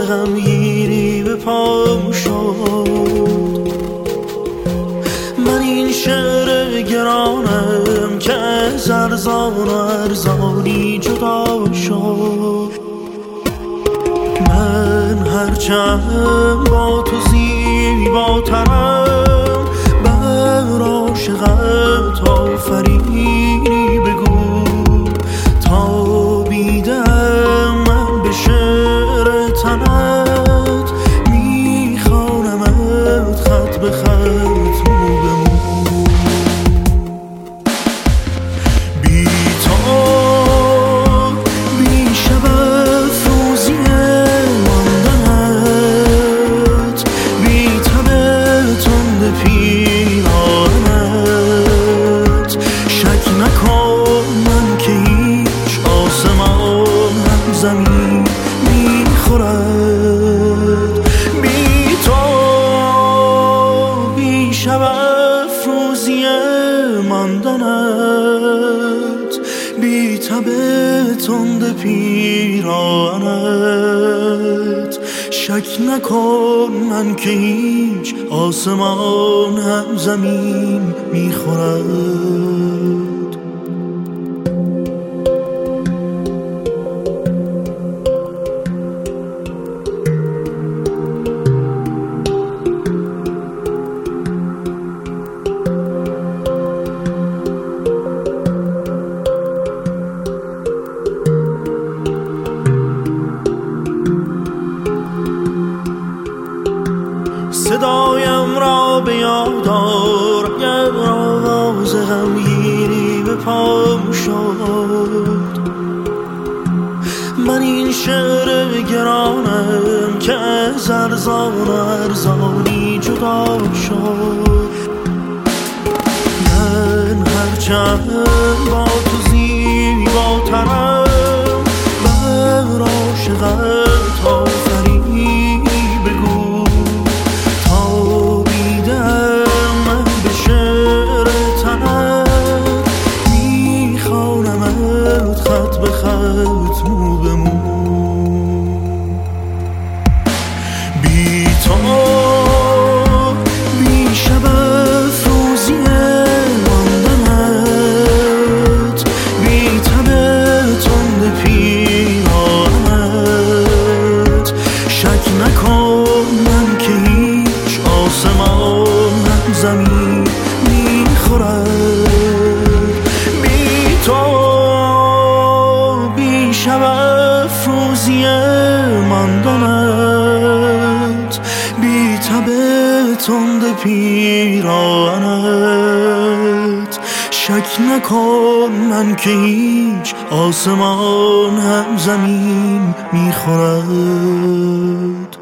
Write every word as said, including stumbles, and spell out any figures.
غمگینی به پام شد. من این شعر گرانم که از ارزان و ارزانی جدا شد. من هرچند با تو زیباترم، بر عاشقت آفرینی بگو. تا بیدم من به شعر تنت، میخوانمت خط به خط مو به مو. بی تو بی شب افروزی ماندنت، بی تب تند پیرانت. شک نکن من که هیچ آسمان هم زمین میخورد. بی تو بی شب افروزی ماندنت، بی تب تند پیرانت. شک نکن من که هیچ آسمان هم زمین میخورد. صدایم را به یاد آر اگر آواز غمگینی به پام شد. من این شعر گرانم که از ارزان و ارزانی جدا شد. من هرچند با تو زیباترم، بر عاشقت آفرینی بگو. تا بیدم من به شعر تنت، میخوانمت خط به خط مو به مو. بی تو بی شب افروزی ماندنت، بی تب تند پیرانت. شک نکن من که هیچ آسمان هم زمین میخورد. بی تو بی شب افروزی ماندنت، بی تب تند پیرانت. شک نکن من که هیچ آسمان هم زمین میخورد.